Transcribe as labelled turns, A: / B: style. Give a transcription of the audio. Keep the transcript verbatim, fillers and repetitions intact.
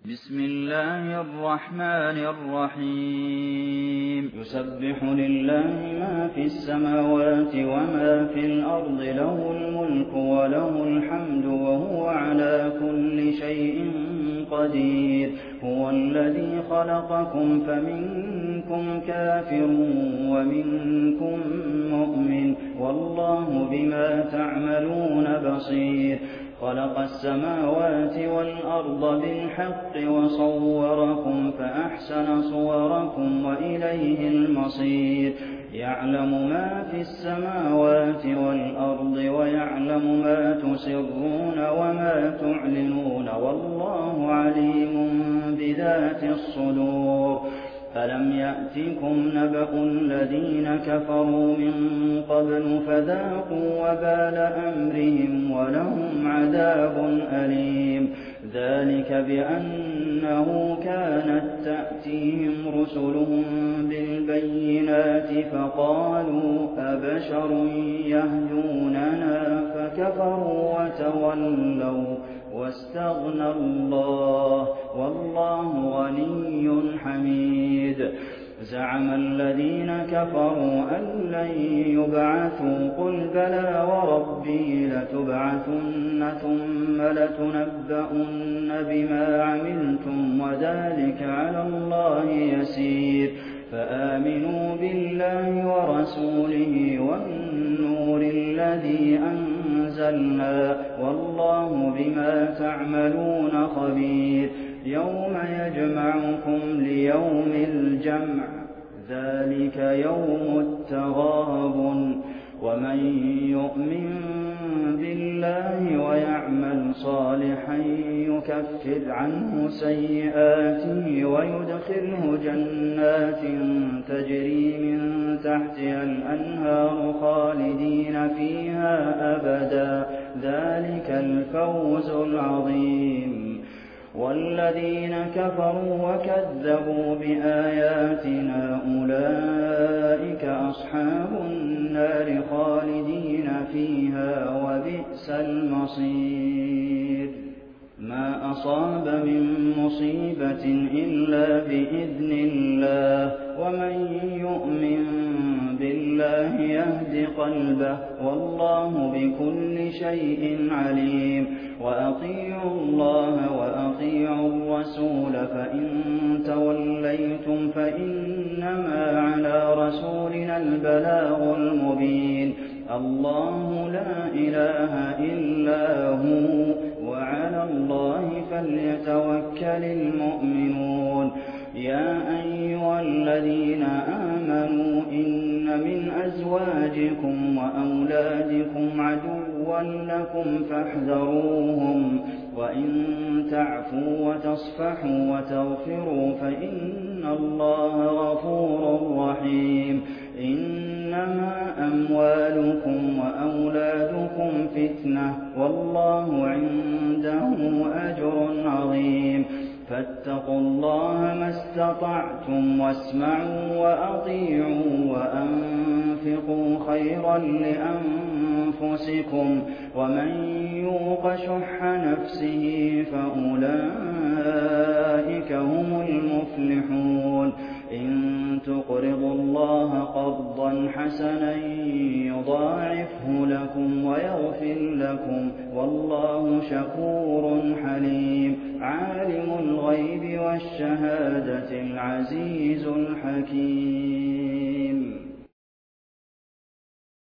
A: بسم الله الرحمن الرحيم يسبح لله ما في السماوات وما في الأرض له الملك وله الحمد وهو على كل شيء قدير هو الذي خلقكم فمنكم كافر ومنكم مؤمن والله بما تعملون بصير خلق السماوات والأرض بالحق وصوركم فأحسن صوركم وإليه المصير يعلم ما في السماوات والأرض ويعلم ما تسرون وما تعلنون والله عليم بذات الصدور ألم يأتكم نبأ الذين كفروا من قبل فذاقوا وبال أمرهم ولهم عذاب أليم ذلك بأنه كانت تأتيهم رسلهم بالبينات فقالوا أبشر يهدوننا فكفروا وتولوا واستغنى الله والله غني حميد زعم الذين كفروا أن لن يبعثوا قل بلى وربي لتبعثن ثم لتنبؤن بما عملتم وذلك على الله يسير فآمنوا بالله ورسوله والنور الذي أنزلنا والله بما تعملون خبير يوم يجمعكم ليوم الجمع ذلك يوم التغابن ومن يؤمن بالله ويعمل صالحا يكفر عنه سيئاته ويدخله جنات تجري من تحتها الأنهار خالدين فيها أبدا ذلك الفوز العظيم والذين كفروا وكذبوا بآياتنا أولئك أصحاب النار خالدين فيها وبئس المصير ما أصاب من مصيبة إلا بإذن الله ومن يؤمن بالله يهد قلبه والله بكل شيء عليم وأطيعوا الله وأطيعوا الرسول فإن توليتم فإنما على رسولنا البلاغ المبين الله لا إله إلا هو وعلى الله فليتوكل المؤمنون يا أيها الذين آمنوا إن من أزواجكم وأولادكم عدوا لكم فاحذروهم وإن تعفوا وتصفحوا وتغفروا فإن الله غفور رحيم إنما أموالكم وأولادكم فتنة والله عنده أجر عظيم فاتقوا الله ما استطعتم واسمعوا وأطيعوا وأنفقوا خيرا لأنفسكم ومن يوق شح نفسه فأولئك هم المفلحون إن تقرضوا الله قرضا حسنا يضاعفه لكم ويغفر لكم والله شكور حليم عالم الغيب والشهادة العزيز الحكيم